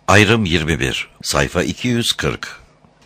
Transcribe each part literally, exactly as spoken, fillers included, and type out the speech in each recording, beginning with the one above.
Ayrım yirmi bir, sayfa iki yüz kırk.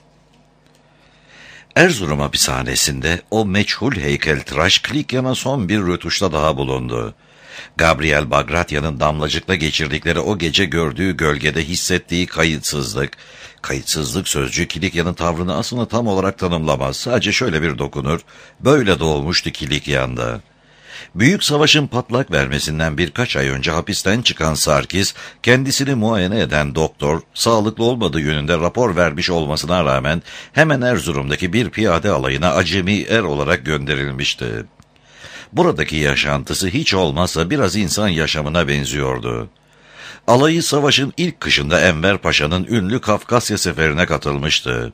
Erzurum hapishanesinde o meçhul heykeltıraş Kilikyan'a son bir rötuşta daha bulundu. Gabriel Bagratya'nın damlacıkla geçirdikleri o gece gördüğü gölgede hissettiği kayıtsızlık, kayıtsızlık sözcüğü Kilikyan'ın tavrını aslında tam olarak tanımlamaz. Sadece şöyle bir dokunur, böyle doğmuştu Kilikyan'da. Büyük savaşın patlak vermesinden birkaç ay önce hapisten çıkan Sarkis, kendisini muayene eden doktor, sağlıklı olmadığı yönünde rapor vermiş olmasına rağmen hemen Erzurum'daki bir piyade alayına acemi er olarak gönderilmişti. Buradaki yaşantısı hiç olmazsa biraz insan yaşamına benziyordu. Alayı savaşın ilk kışında Enver Paşa'nın ünlü Kafkasya seferine katılmıştı.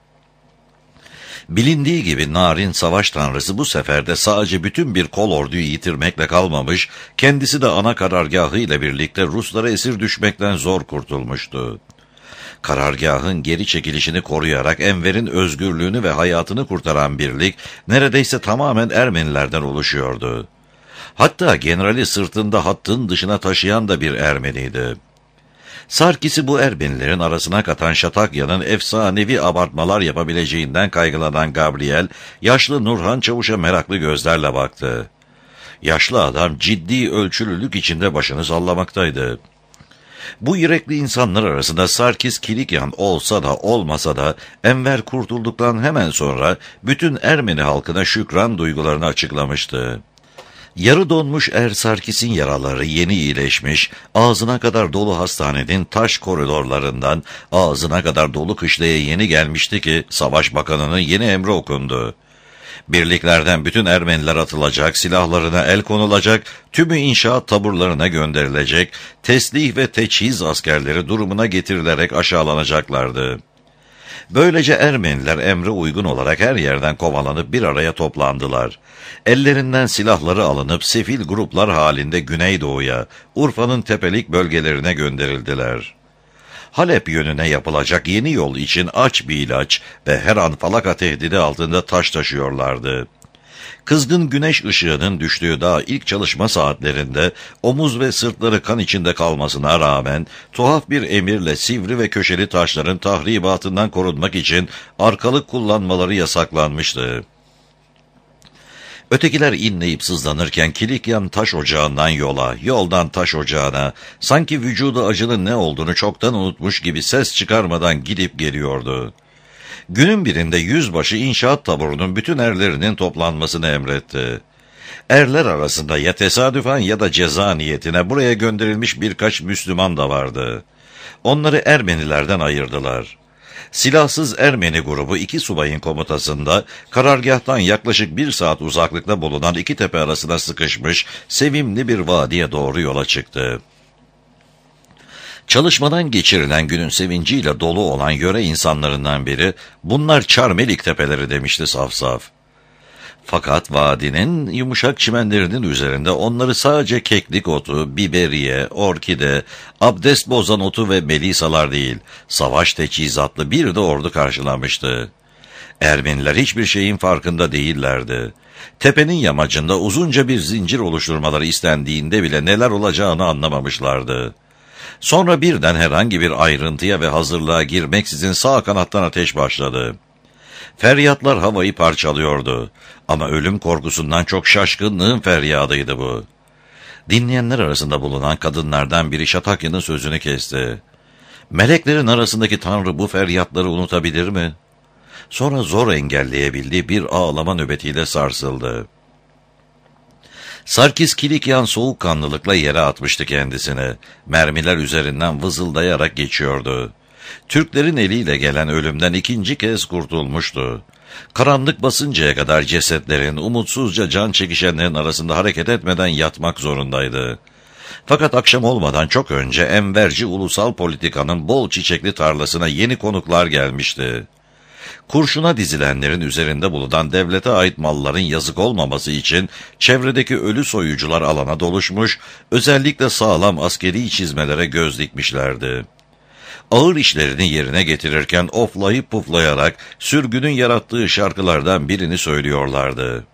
Bilindiği gibi narin savaş tanrısı bu seferde sadece bütün bir kol orduyu yitirmekle kalmamış, kendisi de ana karargahı ile birlikte Ruslara esir düşmekten zor kurtulmuştu. Karargahın geri çekilişini koruyarak Enver'in özgürlüğünü ve hayatını kurtaran birlik neredeyse tamamen Ermenilerden oluşuyordu. Hatta generali sırtında hattın dışına taşıyan da bir Ermeniydi. Sarkis'i bu Ermenilerin arasına katan Şatakya'nın efsanevi abartmalar yapabileceğinden kaygılanan Gabriel, yaşlı Nurhan Çavuş'a meraklı gözlerle baktı. Yaşlı adam ciddi ölçülülük içinde başını sallamaktaydı. Bu yürekli insanlar arasında Sarkis Kilikyan olsa da olmasa da Enver kurtulduktan hemen sonra bütün Ermeni halkına şükran duygularını açıklamıştı. Yarı donmuş Er Sarkis'in yaraları yeni iyileşmiş, ağzına kadar dolu hastanenin taş koridorlarından ağzına kadar dolu kışlaya yeni gelmişti ki Savaş Bakanı'nın yeni emri okundu. Birliklerden bütün Ermeniler atılacak, silahlarına el konulacak, tümü inşaat taburlarına gönderilecek, teslih ve teçhiz askerleri durumuna getirilerek aşağılanacaklardı. Böylece Ermeniler emre uygun olarak her yerden kovalanıp bir araya toplandılar. Ellerinden silahları alınıp sefil gruplar halinde Güneydoğu'ya, Urfa'nın tepelik bölgelerine gönderildiler. Halep yönüne yapılacak yeni yol için aç bir ilaç ve her an falaka tehdidi altında taş taşıyorlardı. Kızgın güneş ışığının düştüğü daha ilk çalışma saatlerinde omuz ve sırtları kan içinde kalmasına rağmen tuhaf bir emirle sivri ve köşeli taşların tahribatından korunmak için arkalık kullanmaları yasaklanmıştı. Ötekiler inleyip sızlanırken Kilikyan taş ocağından yola, yoldan taş ocağına, sanki vücudu acının ne olduğunu çoktan unutmuş gibi ses çıkarmadan gidip geliyordu. Günün birinde yüzbaşı inşaat taburunun bütün erlerinin toplanmasını emretti. Erler arasında ya tesadüfen ya da ceza niyetine buraya gönderilmiş birkaç Müslüman da vardı. Onları Ermenilerden ayırdılar. Silahsız Ermeni grubu iki subayın komutasında karargâhtan yaklaşık bir saat uzaklıkta bulunan iki tepe arasına sıkışmış sevimli bir vadiye doğru yola çıktı. Çalışmadan geçirilen günün sevinciyle dolu olan yöre insanlarından biri, bunlar Çarmelik tepeleri demişti saf saf. Fakat vadinin yumuşak çimenlerinin üzerinde onları sadece keklik otu, biberiye, orkide, abdest bozan otu ve melisalar değil, savaş teçhizatlı bir de ordu karşılamıştı. Ermeniler hiçbir şeyin farkında değillerdi. Tepenin yamacında uzunca bir zincir oluşturmaları istendiğinde bile neler olacağını anlamamışlardı. Sonra birden herhangi bir ayrıntıya ve hazırlığa girmeksizin sağ kanattan ateş başladı. Feryatlar havayı parçalıyordu. Ama ölüm korkusundan çok şaşkınlığın feryadıydı bu. Dinleyenler arasında bulunan kadınlardan biri Şatakya'nın sözünü kesti. Meleklerin arasındaki Tanrı bu feryatları unutabilir mi? Sonra zor engelleyebildiği bir ağlama nöbetiyle sarsıldı. Sarkis Kilikyan soğukkanlılıkla yere atmıştı kendisini. Mermiler üzerinden vızıldayarak geçiyordu. Türklerin eliyle gelen ölümden ikinci kez kurtulmuştu. Karanlık basıncaya kadar cesetlerin, umutsuzca can çekişenlerin arasında hareket etmeden yatmak zorundaydı. Fakat akşam olmadan çok önce Enverci ulusal politikanın bol çiçekli tarlasına yeni konuklar gelmişti. Kurşuna dizilenlerin üzerinde bulunan devlete ait malların yazık olmaması için çevredeki ölü soyucular alana doluşmuş, özellikle sağlam askeri çizmelere göz dikmişlerdi. Ağır işlerini yerine getirirken oflayıp puflayarak sürgünün yarattığı şarkılardan birini söylüyorlardı.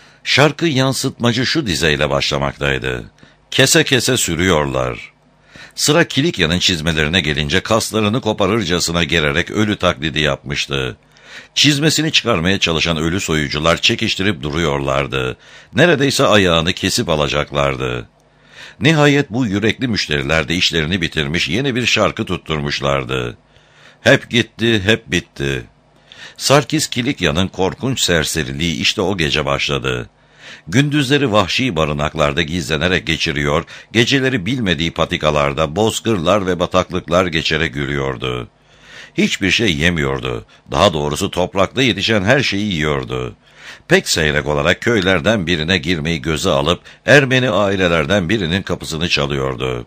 Şarkı yansıtmacı şu dizeyle başlamaktaydı. Kese kese sürüyorlar. Sıra Kilikya'nın çizmelerine gelince kaslarını koparırcasına gererek ölü taklidi yapmıştı. Çizmesini çıkarmaya çalışan ölü soyucular çekiştirip duruyorlardı. Neredeyse ayağını kesip alacaklardı. Nihayet bu yürekli müşteriler de işlerini bitirmiş, yeni bir şarkı tutturmuşlardı. Hep gitti, hep bitti. Sarkis Kilikya'nın korkunç serseriliği işte o gece başladı. Gündüzleri vahşi barınaklarda gizlenerek geçiriyor, geceleri bilmediği patikalarda, bozkırlar ve bataklıklar geçerek yürüyordu. Hiçbir şey yemiyordu. Daha doğrusu toprakta yetişen her şeyi yiyordu. Pek seyrek olarak köylerden birine girmeyi göze alıp Ermeni ailelerden birinin kapısını çalıyordu.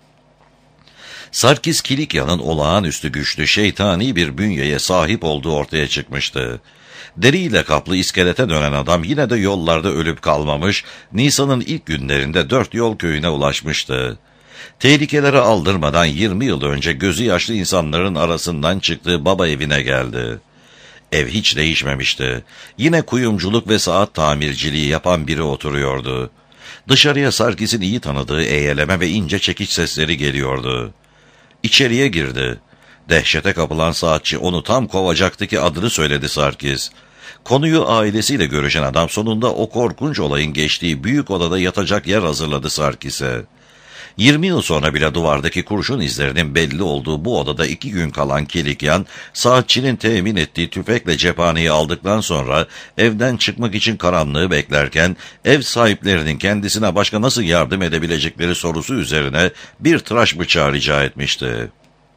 Sarkis Kilikya'nın olağanüstü güçlü, şeytani bir bünyeye sahip olduğu ortaya çıkmıştı. Deriyle kaplı iskelete dönen adam yine de yollarda ölüp kalmamış, Nisan'ın ilk günlerinde Dört Yol köyüne ulaşmıştı. Tehlikelere aldırmadan yirmi yıl önce gözü yaşlı insanların arasından çıktığı baba evine geldi. Ev hiç değişmemişti. Yine kuyumculuk ve saat tamirciliği yapan biri oturuyordu. Dışarıya Sarkis'in iyi tanıdığı eğeleme ve ince çekiç sesleri geliyordu. İçeriye girdi. Dehşete kapılan saatçi onu tam kovacaktı ki adını söyledi Sarkis. Konuyu ailesiyle görüşen adam sonunda o korkunç olayın geçtiği büyük odada yatacak yer hazırladı Sarkis'e. Yirmi yıl sonra bile duvardaki kurşun izlerinin belli olduğu bu odada iki gün kalan Kilikyan, saatçinin temin ettiği tüfekle cephaneyi aldıktan sonra evden çıkmak için karanlığı beklerken, ev sahiplerinin kendisine başka nasıl yardım edebilecekleri sorusu üzerine bir tıraş bıçağı rica etmişti.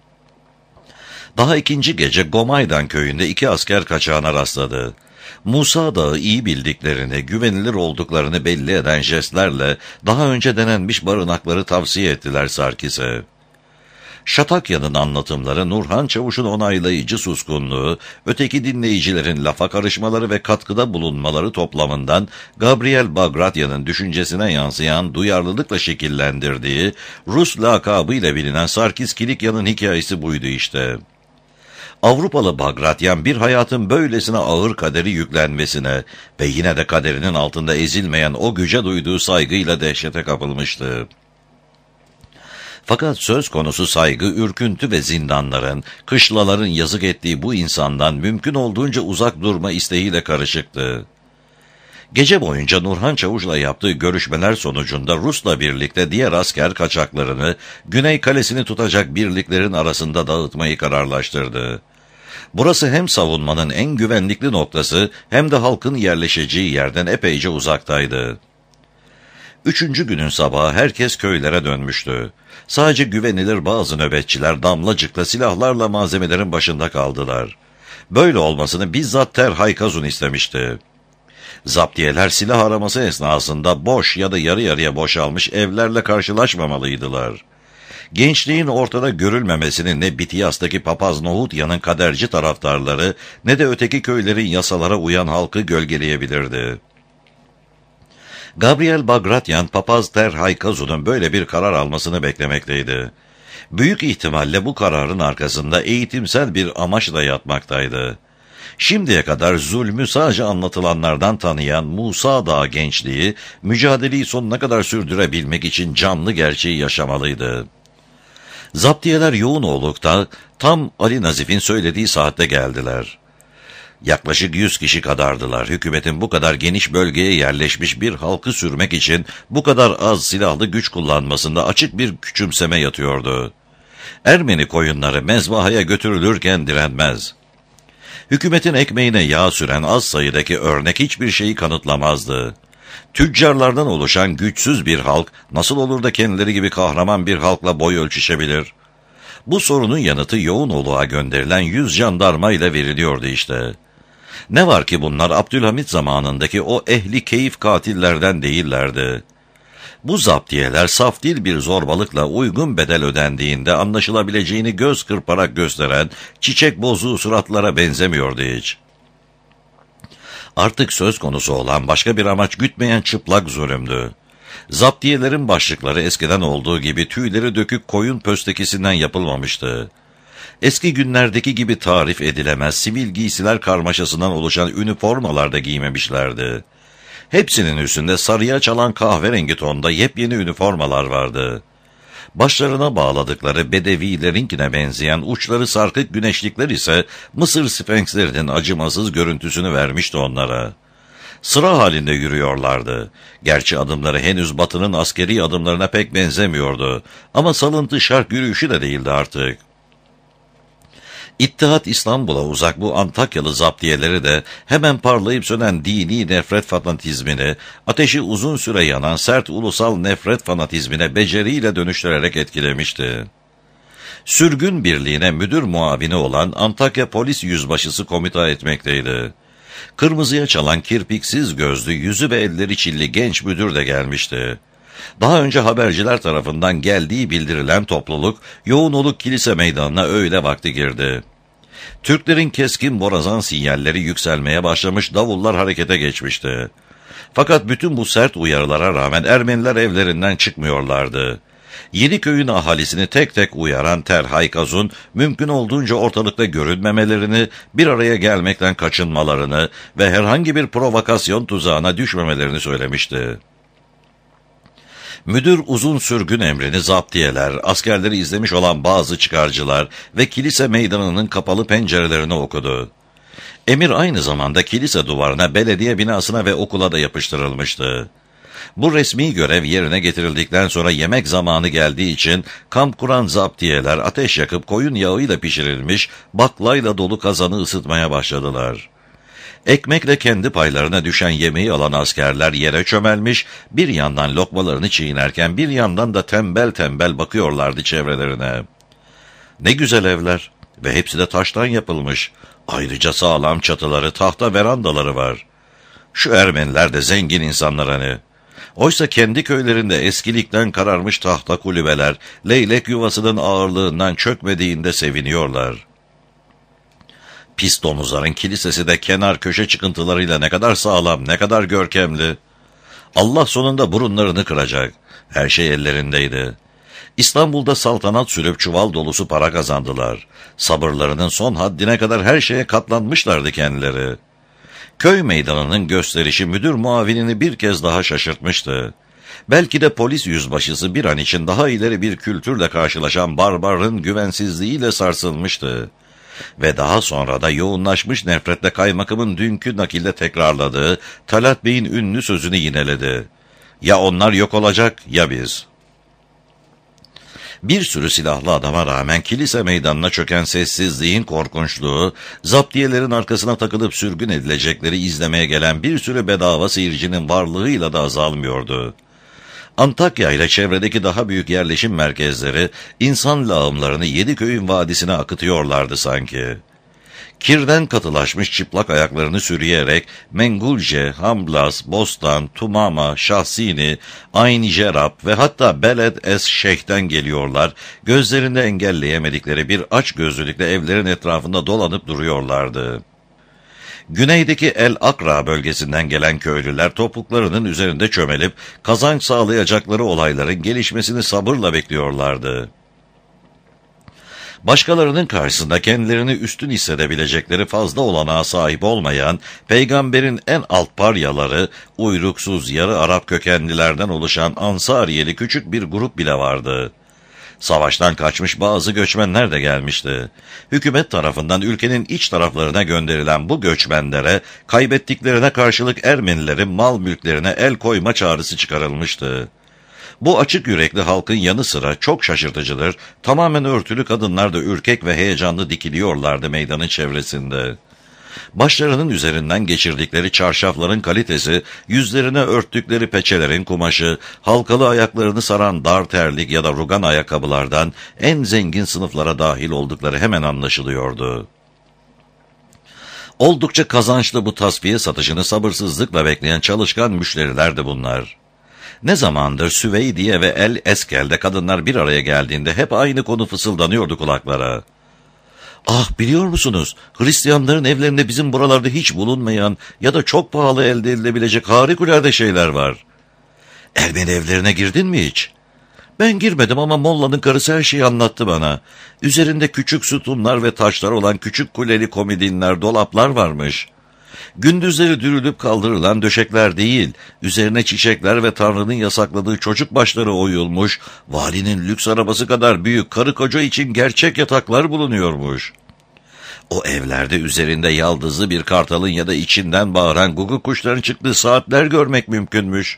Daha ikinci gece Gomaydan köyünde iki asker kaçağına rastladı. Musa Dağı iyi bildiklerini, güvenilir olduklarını belli eden jestlerle daha önce denenmiş barınakları tavsiye ettiler Sarkis'e. Şatakya'nın anlatımları, Nurhan Çavuş'un onaylayıcı suskunluğu, öteki dinleyicilerin lafa karışmaları ve katkıda bulunmaları toplamından Gabriel Bagratya'nın düşüncesine yansıyan duyarlılıkla şekillendirdiği Rus lakabıyla bilinen Sarkis Kilikya'nın hikayesi buydu işte. Avrupalı Bagratyan bir hayatın böylesine ağır kaderi yüklenmesine ve yine de kaderinin altında ezilmeyen o güce duyduğu saygıyla dehşete kapılmıştı. Fakat söz konusu saygı, ürküntü ve zindanların, kışlaların yazık ettiği bu insandan mümkün olduğunca uzak durma isteğiyle karışıktı. Gece boyunca Nurhan Çavuş'la yaptığı görüşmeler sonucunda Rus'la birlikte diğer asker kaçaklarını Güney Kalesi'ni tutacak birliklerin arasında dağıtmayı kararlaştırdı. Burası hem savunmanın en güvenlikli noktası hem de halkın yerleşeceği yerden epeyce uzaktaydı. Üçüncü günün sabahı herkes köylere dönmüştü. Sadece güvenilir bazı nöbetçiler damlacıkla silahlarla malzemelerin başında kaldılar. Böyle olmasını bizzat Terhay Kazun istemişti. Zaptiyeler silah araması esnasında boş ya da yarı yarıya boşalmış evlerle karşılaşmamalıydılar. Gençliğin ortada görülmemesini ne Bitiyas'taki papaz Nohutya'nın kaderci taraftarları ne de öteki köylerin yasalara uyan halkı gölgeleyebilirdi. Gabriel Bagratyan, papaz Terhay Kazun'un böyle bir karar almasını beklemekteydi. Büyük ihtimalle bu kararın arkasında eğitimsel bir amaç da yatmaktaydı. Şimdiye kadar zulmü sadece anlatılanlardan tanıyan Musa Dağı gençliği, mücadeleyi sonuna kadar sürdürebilmek için canlı gerçeği yaşamalıydı. Zaptiyeler yoğun oldukta tam Ali Nazif'in söylediği saatte geldiler. Yaklaşık yüz kişi kadardılar. Hükümetin bu kadar geniş bölgeye yerleşmiş bir halkı sürmek için bu kadar az silahlı güç kullanmasında açık bir küçümseme yatıyordu. Ermeni koyunları mezbahaya götürülürken direnmez. Hükümetin ekmeğine yağ süren az sayıdaki örnek hiçbir şeyi kanıtlamazdı. Tüccarlardan oluşan güçsüz bir halk nasıl olur da kendileri gibi kahraman bir halkla boy ölçüşebilir? Bu sorunun yanıtı Yoğunoğlu'na gönderilen yüz jandarma ile veriliyordu işte. Ne var ki bunlar Abdülhamit zamanındaki o ehli keyif katillerden değillerdi. Bu zaptiyeler saftil bir zorbalıkla uygun bedel ödendiğinde anlaşılabileceğini göz kırparak gösteren çiçek bozuğu suratlara benzemiyordu hiç. Artık söz konusu olan başka bir amaç gütmeyen çıplak zulümdü. Zaptiyelerin başlıkları eskiden olduğu gibi tüyleri dökük koyun pöstekisinden yapılmamıştı. Eski günlerdeki gibi tarif edilemez sivil giysiler karmaşasından oluşan üniformalarda giymemişlerdi. Hepsinin üstünde sarıya çalan kahverengi tonda yepyeni üniformalar vardı. Başlarına bağladıkları bedevilerinkine benzeyen uçları sarkık güneşlikler ise Mısır sfenkslerinin acımasız görüntüsünü vermişti onlara. Sıra halinde yürüyorlardı. Gerçi adımları henüz Batı'nın askeri adımlarına pek benzemiyordu. Ama salıntı şark yürüyüşü de değildi artık. İttihat İstanbul'a uzak bu Antakyalı zaptiyeleri de hemen parlayıp sönen dini nefret fanatizmini, ateşi uzun süre yanan sert ulusal nefret fanatizmine beceriyle dönüştürerek etkilemişti. Sürgün birliğine müdür muavini olan Antakya Polis Yüzbaşısı komuta etmekteydi. Kırmızıya çalan kirpiksiz gözlü, yüzü ve elleri çilli genç müdür de gelmişti. Daha önce haberciler tarafından geldiği bildirilen topluluk, Yoğunoluk Kilise Meydanı'na öğle vakti girdi. Türklerin keskin borazan sinyalleri yükselmeye başlamış, davullar harekete geçmişti. Fakat bütün bu sert uyarılara rağmen Ermeniler evlerinden çıkmıyorlardı. Yeniköy'ün ahalisini tek tek uyaran Terhay Kazun, mümkün olduğunca ortalıkta görünmemelerini, bir araya gelmekten kaçınmalarını ve herhangi bir provokasyon tuzağına düşmemelerini söylemişti. Müdür uzun sürgün emrini zaptiyeler, askerleri izlemiş olan bazı çıkarcılar ve kilise meydanının kapalı pencerelerini okudu. Emir aynı zamanda kilise duvarına, belediye binasına ve okula da yapıştırılmıştı. Bu resmi görev yerine getirildikten sonra yemek zamanı geldiği için kamp kuran zaptiyeler ateş yakıp koyun yağıyla pişirilmiş baklayla dolu kazanı ısıtmaya başladılar. Ekmekle kendi paylarına düşen yemeği alan askerler yere çömelmiş, bir yandan lokmalarını çiğnerken bir yandan da tembel tembel bakıyorlardı çevrelerine. Ne güzel evler ve hepsi de taştan yapılmış. Ayrıca sağlam çatıları, tahta verandaları var. Şu Ermeniler de zengin insanlar hani. Oysa kendi köylerinde eskilikten kararmış tahta kulübeler, leylek yuvasının ağırlığından çökmediğinde seviniyorlar. Pis domuzların kilisesi de kenar köşe çıkıntılarıyla ne kadar sağlam, ne kadar görkemli. Allah sonunda burunlarını kıracak. Her şey ellerindeydi. İstanbul'da saltanat sürüp çuval dolusu para kazandılar. Sabırlarının son haddine kadar her şeye katlanmışlardı kendileri. Köy meydanının gösterişi müdür muavinini bir kez daha şaşırtmıştı. Belki de polis yüzbaşısı bir an için daha ileri bir kültürle karşılaşan barbarın güvensizliğiyle sarsılmıştı. Ve daha sonra da yoğunlaşmış nefretle kaymakamın dünkü nakilde tekrarladığı Talat Bey'in ünlü sözünü yineledi. Ya onlar yok olacak ya biz. Bir sürü silahlı adama rağmen kilise meydanına çöken sessizliğin korkunçluğu, zaptiyelerin arkasına takılıp sürgün edilecekleri izlemeye gelen bir sürü bedava seyircinin varlığıyla da azalmıyordu. Antakya ile çevredeki daha büyük yerleşim merkezleri insan lağımlarını Yeniköy'ün vadisine akıtıyorlardı sanki. Kirden katılaşmış çıplak ayaklarını sürüyerek Mengulce, Hamblas, Bostan, Tumama, Şahsini, Ayn Cerab ve hatta Beled es Şeyh'ten geliyorlar, gözlerinde engelleyemedikleri bir açgözlülükle evlerin etrafında dolanıp duruyorlardı. Güneydeki El Akra bölgesinden gelen köylüler topuklarının üzerinde çömelip kazanç sağlayacakları olayların gelişmesini sabırla bekliyorlardı. Başkalarının karşısında kendilerini üstün hissedebilecekleri fazla olanağa sahip olmayan, peygamberin en alt paryaları, uyruksuz yarı Arap kökenlilerden oluşan Ansariyeli küçük bir grup bile vardı. Savaştan kaçmış bazı göçmenler de gelmişti. Hükümet tarafından ülkenin iç taraflarına gönderilen bu göçmenlere, kaybettiklerine karşılık Ermenilerin mal mülklerine el koyma çağrısı çıkarılmıştı. Bu açık yürekli halkın yanı sıra çok şaşırtıcıdır, tamamen örtülü kadınlar da ürkek ve heyecanlı dikiliyorlardı meydanın çevresinde. Başlarının üzerinden geçirdikleri çarşafların kalitesi, yüzlerine örttükleri peçelerin kumaşı, halkalı ayaklarını saran dar terlik ya da rugan ayakkabılardan en zengin sınıflara dahil oldukları hemen anlaşılıyordu. Oldukça kazançlı bu tasfiye satışını sabırsızlıkla bekleyen çalışkan müşterilerdi bunlar. Ne zamandır Süveydiye ve El Eskel'de kadınlar bir araya geldiğinde hep aynı konu fısıldanıyordu kulaklara. Ah, biliyor musunuz, Hristiyanların evlerinde bizim buralarda hiç bulunmayan ya da çok pahalı elde edilebilecek harikulade şeyler var. Ermeni evlerine girdin mi hiç? Ben girmedim ama Molla'nın karısı her şeyi anlattı bana. Üzerinde küçük sütunlar ve taşlar olan küçük kuleli komodinler, dolaplar varmış. Gündüzleri dürülüp kaldırılan döşekler değil, üzerine çiçekler ve Tanrı'nın yasakladığı çocuk başları oyulmuş, valinin lüks arabası kadar büyük karı koca için gerçek yataklar bulunuyormuş. O evlerde üzerinde yaldızlı bir kartalın ya da içinden bağıran guguk kuşların çıktığı saatler görmek mümkünmüş.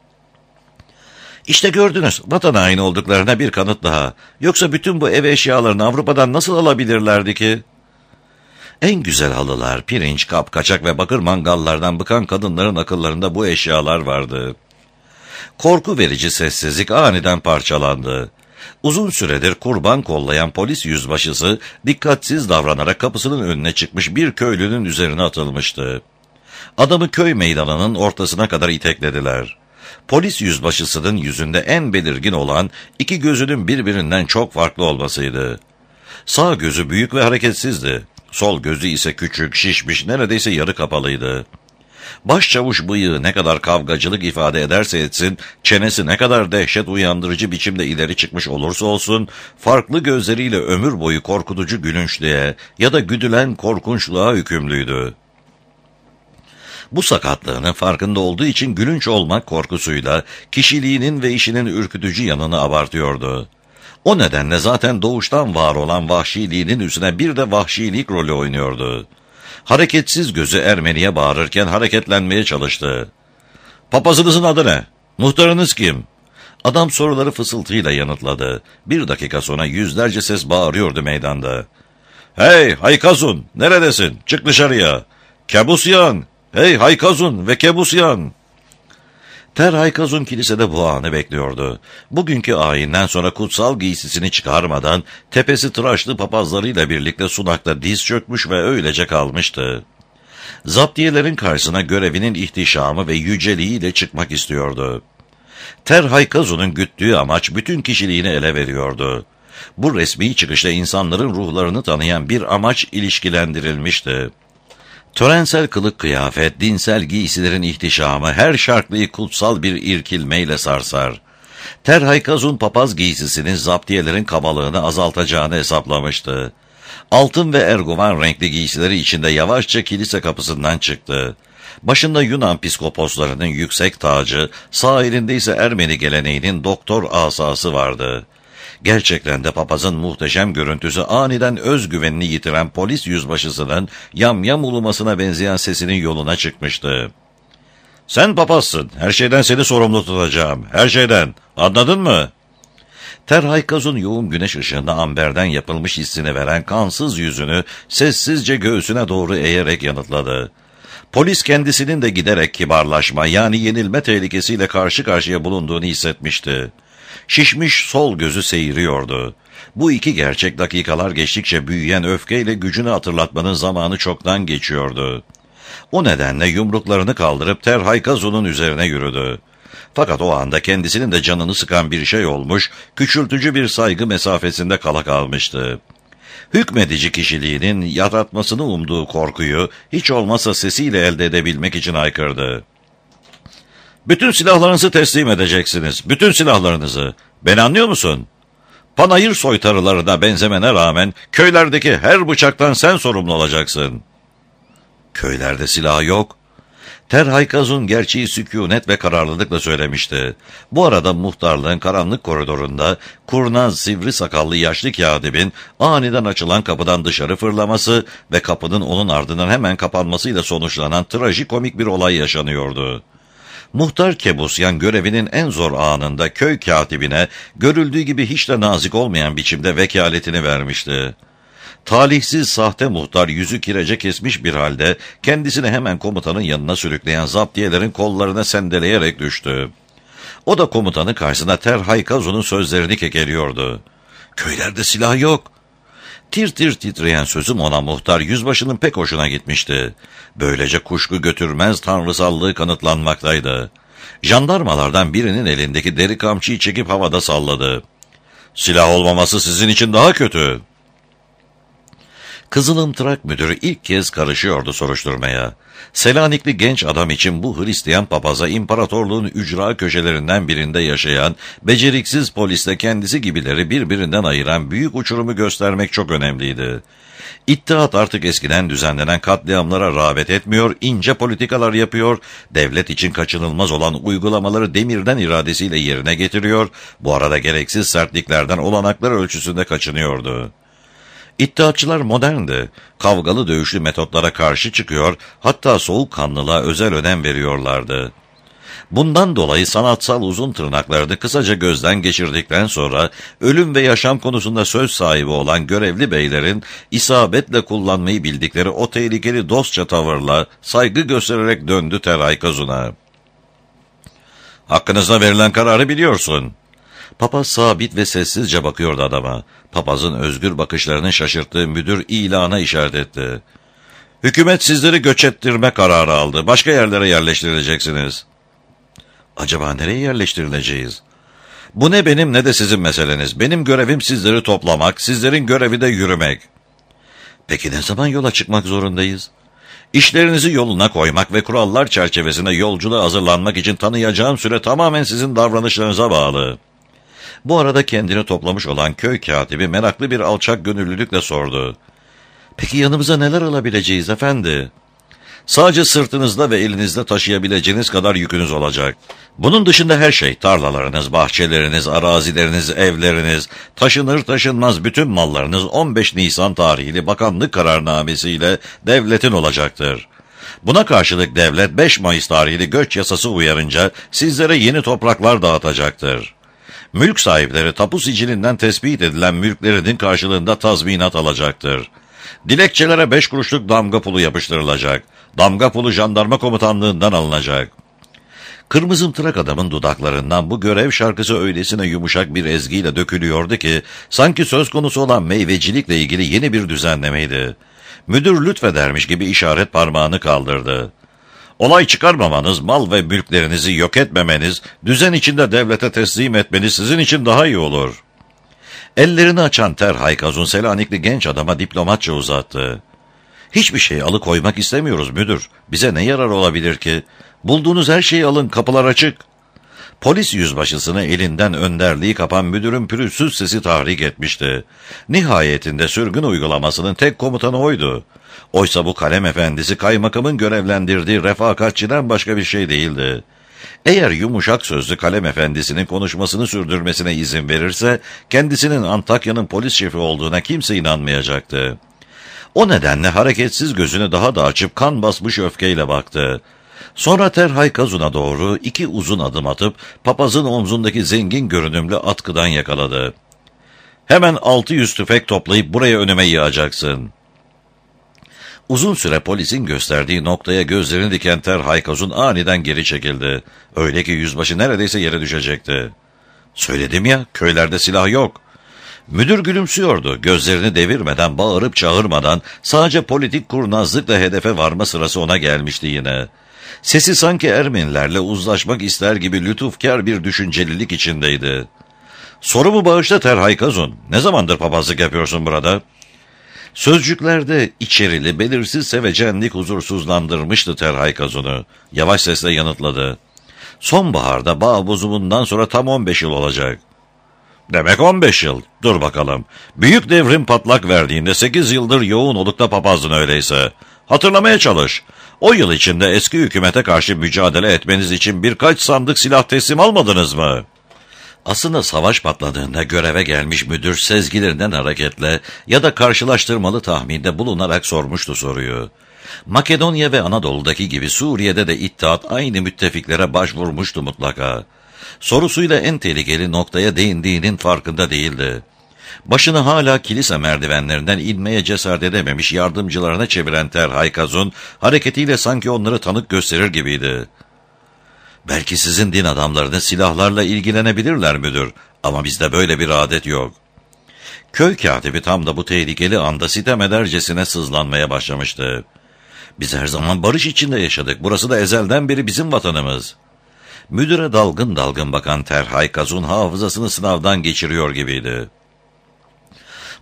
İşte gördünüz, vatan haini olduklarına bir kanıt daha. Yoksa bütün bu ev eşyalarını Avrupa'dan nasıl alabilirlerdi ki? En güzel halılar, pirinç, kap, kaçak ve bakır mangallardan bıkan kadınların akıllarında bu eşyalar vardı. Korku verici sessizlik aniden parçalandı. Uzun süredir kurban kollayan polis yüzbaşısı dikkatsiz davranarak kapısının önüne çıkmış bir köylünün üzerine atılmıştı. Adamı köy meydanının ortasına kadar iteklediler. Polis yüzbaşısının yüzünde en belirgin olan iki gözünün birbirinden çok farklı olmasıydı. Sağ gözü büyük ve hareketsizdi. Sol gözü ise küçük, şişmiş, neredeyse yarı kapalıydı. Başçavuş bıyığı ne kadar kavgacılık ifade ederse etsin, çenesi ne kadar dehşet uyandırıcı biçimde ileri çıkmış olursa olsun, farklı gözleriyle ömür boyu korkutucu gülünçlüğe ya da güdülen korkunçluğa hükümlüydü. Bu sakatlığının farkında olduğu için gülünç olmak korkusuyla kişiliğinin ve işinin ürkütücü yanını abartıyordu. O nedenle zaten doğuştan var olan vahşiliğinin üstüne bir de vahşilik rolü oynuyordu. Hareketsiz gözü Ermeni'ye bağırırken hareketlenmeye çalıştı. "Papazınızın adı ne? Muhtarınız kim?" Adam soruları fısıltıyla yanıtladı. Bir dakika sonra yüzlerce ses bağırıyordu meydanda. "Hey Haykazun, neredesin? Çık dışarıya! Kebusyan! Hey Haykazun ve Kebusyan!" Ter Haykazun kilisede bu anı bekliyordu. Bugünkü ayinden sonra kutsal giysisini çıkarmadan tepesi tıraşlı papazlarıyla birlikte sunakta diz çökmüş ve öylece kalmıştı. Zaptiyelerin karşısına görevinin ihtişamı ve yüceliğiyle çıkmak istiyordu. Ter Haykazun'un güttüğü amaç bütün kişiliğini ele veriyordu. Bu resmi çıkışta insanların ruhlarını tanıyan bir amaç ilişkilendirilmişti. Törensel kılık kıyafet, dinsel giysilerin ihtişamı her şarklıyı kutsal bir irkilmeyle sarsar. Ter Haykazun papaz giysisinin zaptiyelerin kabalığını azaltacağını hesaplamıştı. Altın ve erguvan renkli giysileri içinde yavaşça kilise kapısından çıktı. Başında Yunan piskoposlarının yüksek tacı, sağ elinde ise Ermeni geleneğinin doktor asası vardı. Gerçekten de papazın muhteşem görüntüsü aniden özgüvenini yitiren polis yüzbaşısının yamyam ulumasına benzeyen sesinin yoluna çıkmıştı. "Sen papazsın, her şeyden seni sorumlu tutacağım, her şeyden, anladın mı?" Ter Haykazun yoğun güneş ışığında amberden yapılmış hissini veren kansız yüzünü sessizce göğsüne doğru eğerek yanıtladı. Polis kendisinin de giderek kibarlaşma yani yenilme tehlikesiyle karşı karşıya bulunduğunu hissetmişti. Şişmiş sol gözü seyiriyordu. Bu iki gerçek dakikalar geçtikçe büyüyen öfkeyle gücünü hatırlatmanın zamanı çoktan geçiyordu. O nedenle yumruklarını kaldırıp Ter Haykazun'un üzerine yürüdü. Fakat o anda kendisinin de canını sıkan bir şey olmuş, küçültücü bir saygı mesafesinde kala kalmıştı. Hükmedici kişiliğinin yaratmasını umduğu korkuyu hiç olmazsa sesiyle elde edebilmek için haykırdı. "Bütün silahlarınızı teslim edeceksiniz. Bütün silahlarınızı. Beni anlıyor musun? Panayır soytarılarına benzemene rağmen köylerdeki her bıçaktan sen sorumlu olacaksın." Köylerde silah yok. Ter Haykazun gerçeği sükûnet ve kararlılıkla söylemişti. Bu arada muhtarlığın karanlık koridorunda kurnaz, sivri sakallı yaşlı kâdibin aniden açılan kapıdan dışarı fırlaması ve kapının onun ardından hemen kapanmasıyla sonuçlanan trajikomik bir olay yaşanıyordu. Muhtar Kebusyan görevinin en zor anında köy katibine görüldüğü gibi hiç de nazik olmayan biçimde vekaletini vermişti. Talihsiz sahte muhtar yüzü kirece kesmiş bir halde kendisini hemen komutanın yanına sürükleyen zaptiyelerin kollarına sendeleyerek düştü. O da komutanın karşısına Ter Haykazun'un sözlerini kekeliyordu. "Köylerde silah yok." Tir tir titreyen sözüm ona muhtar yüzbaşının pek hoşuna gitmişti. Böylece kuşku götürmez tanrısallığı kanıtlanmaktaydı. Jandarmalardan birinin elindeki deri kamçıyı çekip havada salladı. "Silah olmaması sizin için daha kötü." Kızılımtırak müdürü ilk kez karışıyordu soruşturmaya. Selanikli genç adam için bu Hristiyan papaza imparatorluğun ücra köşelerinden birinde yaşayan, beceriksiz polisle kendisi gibileri birbirinden ayıran büyük uçurumu göstermek çok önemliydi. İttihat artık eskiden düzenlenen katliamlara rağbet etmiyor, ince politikalar yapıyor, devlet için kaçınılmaz olan uygulamaları demirden iradesiyle yerine getiriyor, bu arada gereksiz sertliklerden olanaklar ölçüsünde kaçınıyordu. İttihatçılar moderndi, kavgalı dövüşlü metotlara karşı çıkıyor, hatta soğukkanlılığa özel önem veriyorlardı. Bundan dolayı sanatsal uzun tırnaklarını kısaca gözden geçirdikten sonra ölüm ve yaşam konusunda söz sahibi olan görevli beylerin isabetle kullanmayı bildikleri o tehlikeli dostça tavırla saygı göstererek döndü Teray Kazun'a. "Hakkınızda verilen kararı biliyorsun." Papaz sabit ve sessizce bakıyordu adama. Papazın özgür bakışlarını şaşırttığı müdür ilana işaret etti. "Hükümet sizleri göç ettirme kararı aldı. Başka yerlere yerleştirileceksiniz." "Acaba nereye yerleştirileceğiz?" "Bu ne benim ne de sizin meseleniz. Benim görevim sizleri toplamak, sizlerin görevi de yürümek." "Peki ne zaman yola çıkmak zorundayız?" "İşlerinizi yoluna koymak ve kurallar çerçevesinde yolculuğa hazırlanmak için tanıyacağım süre tamamen sizin davranışlarınıza bağlı." Bu arada kendini toplamış olan köy katibi meraklı bir alçak gönüllülükle sordu. "Peki yanımıza neler alabileceğiz efendi?" "Sadece sırtınızda ve elinizde taşıyabileceğiniz kadar yükünüz olacak. Bunun dışında her şey, tarlalarınız, bahçeleriniz, arazileriniz, evleriniz, taşınır taşınmaz bütün mallarınız on beş Nisan tarihli bakanlık kararnamesiyle devletin olacaktır. Buna karşılık devlet beş Mayıs tarihli göç yasası uyarınca sizlere yeni topraklar dağıtacaktır. Mülk sahipleri tapu sicilinden tespit edilen mülklerinin karşılığında tazminat alacaktır. Dilekçelere beş kuruşluk damga pulu yapıştırılacak. Damga pulu jandarma komutanlığından alınacak." Kırmızımtırak adamın dudaklarından bu görev şarkısı öylesine yumuşak bir ezgiyle dökülüyordu ki, sanki söz konusu olan meyvecilikle ilgili yeni bir düzenlemeydi. Müdür lütfedermiş gibi işaret parmağını kaldırdı. "Olay çıkarmamanız, mal ve mülklerinizi yok etmemeniz, düzen içinde devlete teslim etmeniz sizin için daha iyi olur." Ellerini açan Terhay Kazun Selanikli genç adama diplomatça uzattı. "Hiçbir şey alıkoymak istemiyoruz müdür. Bize ne yarar olabilir ki? Bulduğunuz her şeyi alın, kapılar açık." Polis yüzbaşısını elinden önderliği kapan müdürün pürüzsüz sesi tahrik etmişti. Nihayetinde sürgün uygulamasının tek komutanı oydu. Oysa bu kalem efendisi kaymakamın görevlendirdiği refakatçiden başka bir şey değildi. Eğer yumuşak sözlü kalem efendisinin konuşmasını sürdürmesine izin verirse, kendisinin Antakya'nın polis şefi olduğuna kimse inanmayacaktı. O nedenle hareketsiz gözünü daha da açıp kan basmış öfkeyle baktı. Sonra Terhay Kazun'a doğru iki uzun adım atıp papazın omzundaki zengin görünümlü atkıdan yakaladı. "Hemen altı yüz tüfek toplayıp buraya önüme yığacaksın." Uzun süre polisin gösterdiği noktaya gözlerini diken Terhay Kazun aniden geri çekildi. Öyle ki yüzbaşı neredeyse yere düşecekti. "Söyledim ya, köylerde silah yok." Müdür gülümsüyordu. Gözlerini devirmeden, bağırıp çağırmadan, sadece politik kurnazlıkla hedefe varma sırası ona gelmişti yine. Sesi sanki Ermenilerle uzlaşmak ister gibi lütufkar bir düşüncelilik içindeydi. "Sorumu bağışla Terhay Kazun. Ne zamandır papazlık yapıyorsun burada?" Sözcüklerde içerili, belirsiz sevecenlik huzursuzlandırmıştı Terhay Kazun'u. Yavaş sesle yanıtladı. "Sonbaharda bağ bozumundan sonra tam on beş yıl olacak." "Demek on beş yıl. Dur bakalım. Büyük devrim patlak verdiğinde sekiz yıldır yoğun olukta papazdın öyleyse. Hatırlamaya çalış. O yıl içinde eski hükümete karşı mücadele etmeniz için birkaç sandık silah teslim almadınız mı?" Aslında savaş patladığında göreve gelmiş müdür sezgilerinden hareketle ya da karşılaştırmalı tahminde bulunarak sormuştu soruyu. Makedonya ve Anadolu'daki gibi Suriye'de de İttihat aynı müttefiklere başvurmuştu mutlaka. Sorusuyla en tehlikeli noktaya değindiğinin farkında değildi. Başını hala kilise merdivenlerinden inmeye cesaret edememiş yardımcılarına çeviren Terhay Kazun, hareketiyle sanki onları tanık gösterir gibiydi. "Belki sizin din adamlarınız silahlarla ilgilenebilirler müdür, ama bizde böyle bir adet yok." Köy katibi tam da bu tehlikeli anda sitem edercesine sızlanmaya başlamıştı. "Biz her zaman barış içinde yaşadık, burası da ezelden beri bizim vatanımız." Müdüre dalgın dalgın bakan Terhay Kazun hafızasını sınavdan geçiriyor gibiydi.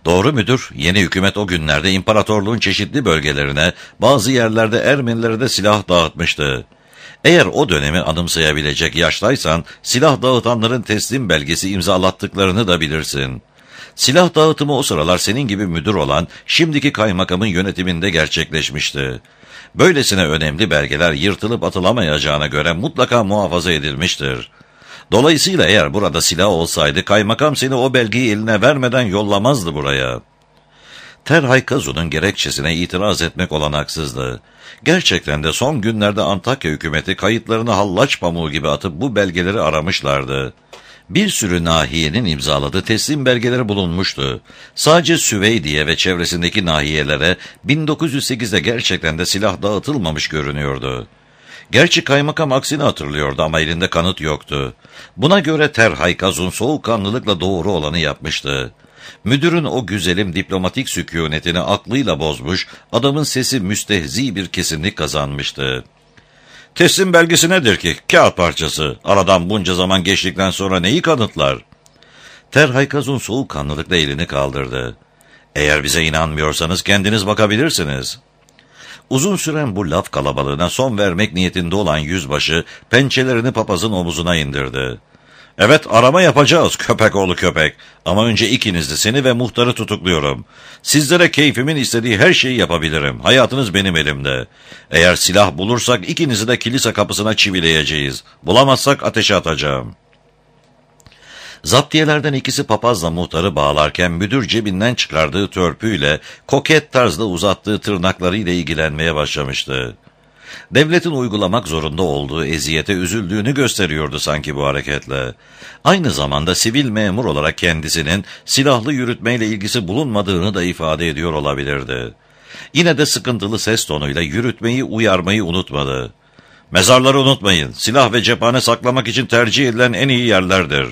Doğru müdür? Yeni hükümet o günlerde imparatorluğun çeşitli bölgelerine, bazı yerlerde Ermenilere de silah dağıtmıştı. Eğer o dönemi anımsayabilecek yaştaysan, silah dağıtanların teslim belgesi imzalattıklarını da bilirsin. Silah dağıtımı o sıralar senin gibi müdür olan şimdiki kaymakamın yönetiminde gerçekleşmişti. Böylesine önemli belgeler yırtılıp atılamayacağına göre mutlaka muhafaza edilmiştir. Dolayısıyla eğer burada silah olsaydı kaymakam seni o belgeyi eline vermeden yollamazdı buraya. Terhay Kazu'nun gerekçesine itiraz etmek olanaksızdı. Gerçekten de son günlerde Antakya hükümeti kayıtlarını hallaç pamuğu gibi atıp bu belgeleri aramışlardı. Bir sürü nahiyenin imzaladığı teslim belgeleri bulunmuştu. Sadece Süveydiye ve çevresindeki nahiyelere bin dokuz yüz sekizde gerçekten de silah dağıtılmamış görünüyordu. Gerçi kaymakam aksini hatırlıyordu ama elinde kanıt yoktu. Buna göre Terhay Kazun soğukkanlılıkla doğru olanı yapmıştı. Müdürün o güzelim diplomatik sükûnetini aklıyla bozmuş, adamın sesi müstehzi bir kesinlik kazanmıştı. Teslim belgesi nedir ki? Kağıt parçası. Aradan bunca zaman geçtikten sonra neyi kanıtlar? Terhay Kazun soğukkanlılıkla elini kaldırdı. Eğer bize inanmıyorsanız kendiniz bakabilirsiniz. Uzun süren bu laf kalabalığına son vermek niyetinde olan yüzbaşı pençelerini papazın omuzuna indirdi. Evet, arama yapacağız köpek oğlu köpek. Ama önce ikinizde seni ve muhtarı tutukluyorum. Sizlere keyfimin istediği her şeyi yapabilirim. Hayatınız benim elimde. Eğer silah bulursak ikinizi de kilise kapısına çivileyeceğiz. Bulamazsak ateşe atacağım. Zaptiyelerden ikisi papazla muhtarı bağlarken müdür cebinden çıkardığı törpüyle koket tarzda uzattığı tırnaklarıyla ilgilenmeye başlamıştı. Devletin uygulamak zorunda olduğu eziyete üzüldüğünü gösteriyordu sanki bu hareketle. Aynı zamanda sivil memur olarak kendisinin silahlı yürütmeyle ilgisi bulunmadığını da ifade ediyor olabilirdi. Yine de sıkıntılı ses tonuyla yürütmeyi uyarmayı unutmadı. Mezarları unutmayın, silah ve cephane saklamak için tercih edilen en iyi yerlerdir.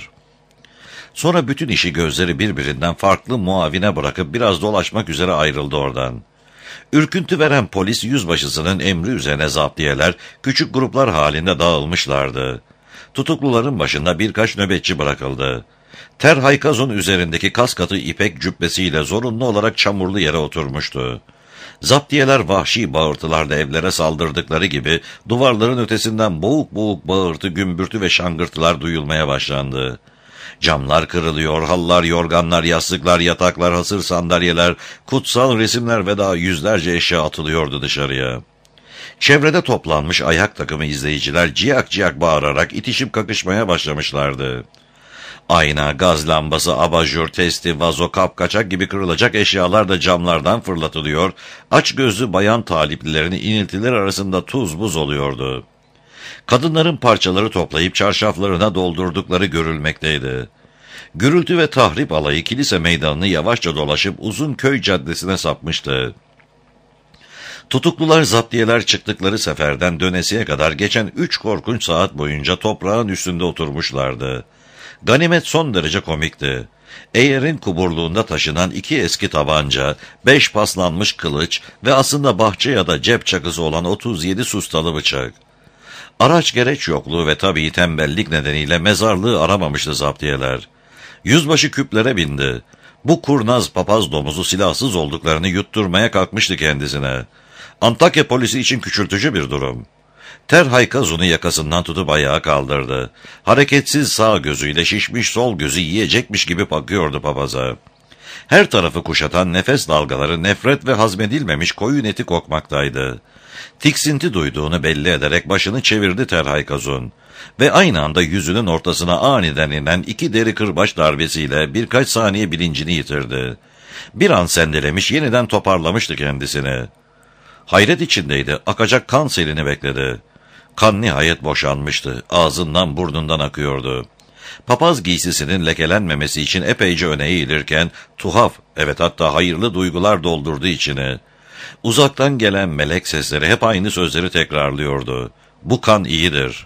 Sonra bütün işi gözleri birbirinden farklı muavine bırakıp biraz dolaşmak üzere ayrıldı oradan. Ürküntü veren polis yüzbaşısının emri üzerine zaptiyeler küçük gruplar halinde dağılmışlardı. Tutukluların başında birkaç nöbetçi bırakıldı. Terhay Kazun üzerindeki kaskatı ipek cübbesiyle zorunlu olarak çamurlu yere oturmuştu. Zaptiyeler vahşi bağırtılarla evlere saldırdıkları gibi duvarların ötesinden boğuk boğuk bağırtı, gümbürtü ve şangırtılar duyulmaya başlandı. Camlar kırılıyor, hallar, yorganlar, yastıklar, yataklar, hasır sandalyeler, kutsal resimler ve daha yüzlerce eşya atılıyordu dışarıya. Çevrede toplanmış ayak takımı izleyiciler ciyak ciyak bağırarak itişip kakışmaya başlamışlardı. Ayna, gaz lambası, abajur, testi, vazo, kapkaçak gibi kırılacak eşyalar da camlardan fırlatılıyor, açgözlü bayan taliplilerin iniltiler arasında tuz buz oluyordu. Kadınların parçaları toplayıp çarşaflarına doldurdukları görülmekteydi. Gürültü ve tahrip alayı kilise meydanını yavaşça dolaşıp uzun köy caddesine sapmıştı. Tutuklular zaptiyeler çıktıkları seferden dönesiye kadar geçen üç korkunç saat boyunca toprağın üstünde oturmuşlardı. Ganimet son derece komikti. Eğer'in kuburluğunda taşınan iki eski tabanca, beş paslanmış kılıç ve aslında bahçe ya da cep çakısı olan otuz yedi sustalı bıçak. Araç gereç yokluğu ve tabii tembellik nedeniyle mezarlığı aramamıştı zaptiyeler. Yüzbaşı küplere bindi. Bu kurnaz papaz domuzu silahsız olduklarını yutturmaya kalkmıştı kendisine. Antakya polisi için küçültücü bir durum. Terhay Kazun'u yakasından tutup ayağa kaldırdı. Hareketsiz sağ gözüyle şişmiş sol gözü yiyecekmiş gibi bakıyordu papaza. Her tarafı kuşatan nefes dalgaları nefret ve hazmedilmemiş koyun eti kokmaktaydı. Tiksinti duyduğunu belli ederek başını çevirdi Terhay Kazun. Ve aynı anda yüzünün ortasına aniden inen iki deri kırbaç darbesiyle birkaç saniye bilincini yitirdi. Bir an sendelemiş, yeniden toparlamıştı kendisini. Hayret içindeydi, akacak kan selini bekledi. Kan nihayet boşanmıştı, ağzından burnundan akıyordu. Papaz giysisinin lekelenmemesi için epeyce öne eğilirken, tuhaf, evet hatta hayırlı duygular doldurdu içini. Uzaktan gelen melek sesleri hep aynı sözleri tekrarlıyordu. Bu kan iyidir.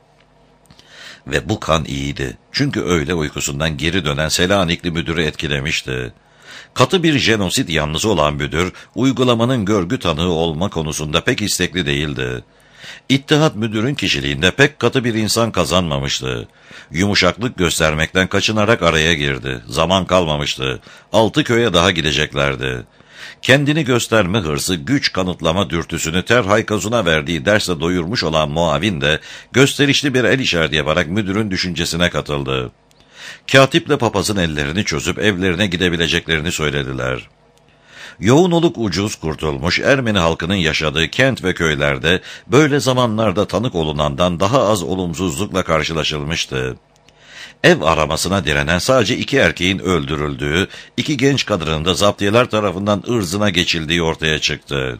Ve bu kan iyiydi. Çünkü öğle uykusundan geri dönen Selanikli müdürü etkilemişti. Katı bir jenosit yanlısı olan müdür, uygulamanın görgü tanığı olma konusunda pek istekli değildi. İttihat müdürün kişiliğinde pek katı bir insan kazanmamıştı. Yumuşaklık göstermekten kaçınarak araya girdi. Zaman kalmamıştı. Altı köye daha gideceklerdi. Kendini gösterme hırsı, güç kanıtlama dürtüsünü Ter Haykazun'a verdiği derse doyurmuş olan muavin de gösterişli bir el işareti yaparak müdürün düşüncesine katıldı. Katiple papazın ellerini çözüp evlerine gidebileceklerini söylediler. Yoğun oluk ucuz kurtulmuş Ermeni halkının yaşadığı kent ve köylerde böyle zamanlarda tanık olunandan daha az olumsuzlukla karşılaşılmıştı. Ev aramasına direnen sadece iki erkeğin öldürüldüğü, iki genç kadının da zaptiyeler tarafından ırzına geçildiği ortaya çıktı.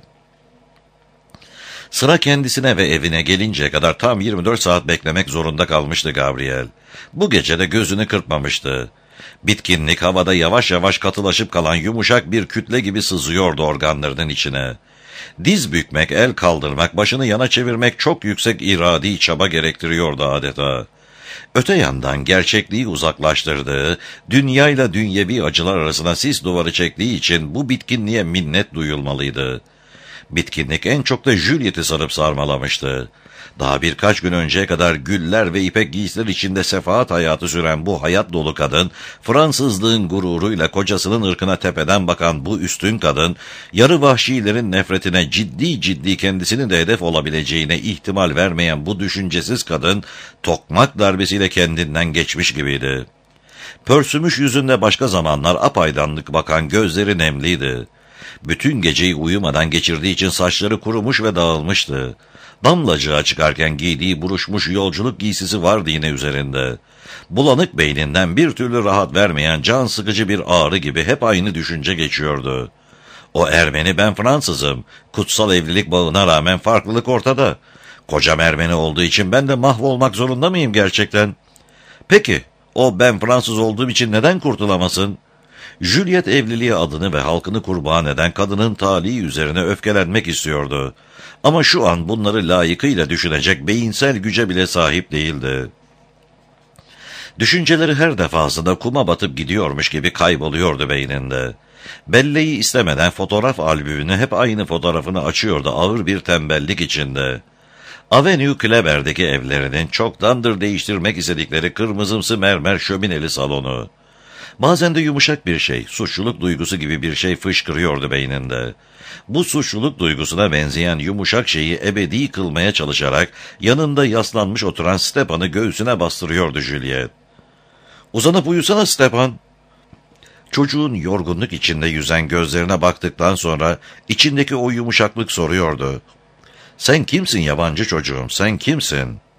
Sıra kendisine ve evine gelinceye kadar tam yirmi dört saat beklemek zorunda kalmıştı Gabriel. Bu gece de gözünü kırpmamıştı. Bitkinlik havada yavaş yavaş katılaşıp kalan yumuşak bir kütle gibi sızıyordu organlarının içine. Diz bükmek, el kaldırmak, başını yana çevirmek çok yüksek iradi çaba gerektiriyordu adeta. Öte yandan gerçekliği uzaklaştırdığı, dünyayla dünyevi acılar arasına sis duvarı çektiği için bu bitkinliğe minnet duyulmalıydı. Bitkinlik en çok da Juliet'i sarıp sarmalamıştı. Daha birkaç gün önceye kadar güller ve ipek giysiler içinde sefahat hayatı süren bu hayat dolu kadın, Fransızlığın gururuyla kocasının ırkına tepeden bakan bu üstün kadın, yarı vahşilerin nefretine ciddi ciddi kendisinin de hedef olabileceğine ihtimal vermeyen bu düşüncesiz kadın, tokmak darbesiyle kendinden geçmiş gibiydi. Pörsümüş yüzünde başka zamanlar apaydınlık bakan gözleri nemliydi. Bütün geceyi uyumadan geçirdiği için saçları kurumuş ve dağılmıştı. Damlacığa çıkarken giydiği buruşmuş yolculuk giysisi vardı yine üzerinde. Bulanık beyninden bir türlü rahat vermeyen can sıkıcı bir ağrı gibi hep aynı düşünce geçiyordu. O Ermeni, ben Fransızım. Kutsal evlilik bağına rağmen farklılık ortada. Kocam Ermeni olduğu için ben de mahvolmak zorunda mıyım gerçekten? Peki, o ben Fransız olduğum için neden kurtulamasın? Juliet evliliğe adını ve halkını kurban eden kadının talihi üzerine öfkelenmek istiyordu. Ama şu an bunları layıkıyla düşünecek beyinsel güce bile sahip değildi. Düşünceleri her defasında kuma batıp gidiyormuş gibi kayboluyordu beyninde. Belleği istemeden fotoğraf albümünü hep aynı fotoğrafını açıyordu ağır bir tembellik içinde. Avenue Kleber'deki evlerinin çoktandır değiştirmek istedikleri kırmızımsı mermer şömineli salonu. Bazen de yumuşak bir şey, suçluluk duygusu gibi bir şey fışkırıyordu beyninde. Bu suçluluk duygusuna benzeyen yumuşak şeyi ebedi kılmaya çalışarak yanında yaslanmış oturan Stepan'ı göğsüne bastırıyordu Juliet. "Uzanıp uyusana Stepan." Çocuğun yorgunluk içinde yüzen gözlerine baktıktan sonra içindeki o yumuşaklık soruyordu. "Sen kimsin yabancı çocuğum, sen kimsin?"